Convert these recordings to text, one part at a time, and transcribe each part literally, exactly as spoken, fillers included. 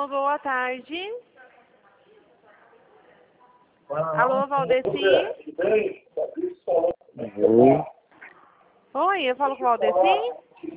Alô, boa tarde. Alô, Valdeci? Oi. Oi, eu falo com o Valdeci?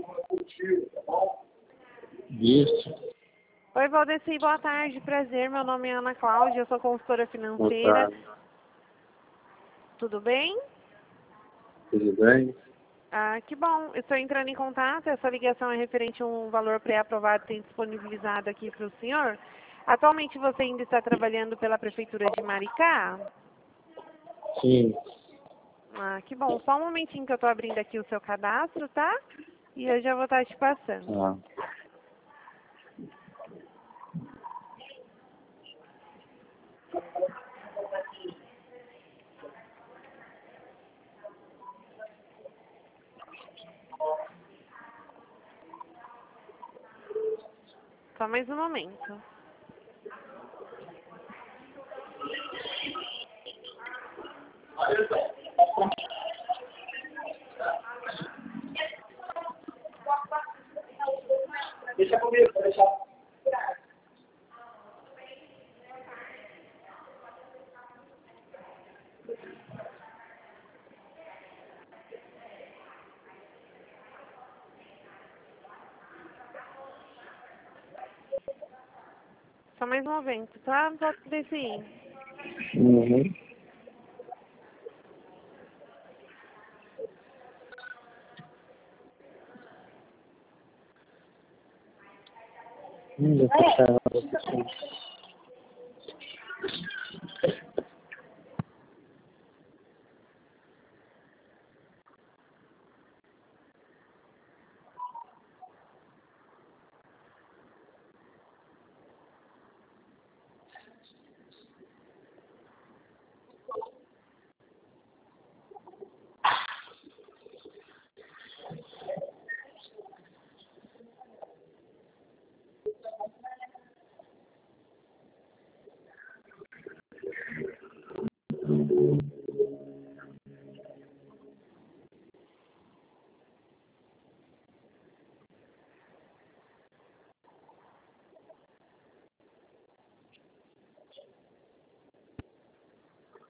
Isso. Oi, Valdeci, boa tarde, prazer. Meu nome é Ana Cláudia, eu sou consultora Boa financeira. tarde. Tudo bem? Tudo bem? Ah, que bom. Estou entrando em contato. Essa ligação é referente a um valor pré-aprovado que tem disponibilizado aqui para o senhor. Atualmente você ainda está trabalhando pela Prefeitura de Maricá? Sim. Ah, que bom. Só um momentinho que eu estou abrindo aqui o seu cadastro, tá? E eu já vou estar te passando. Ah. Só mais um momento. Deixa comigo, vou deixar. Só mais um momento, tá? Valdeci. Uhum. Hum, eu tô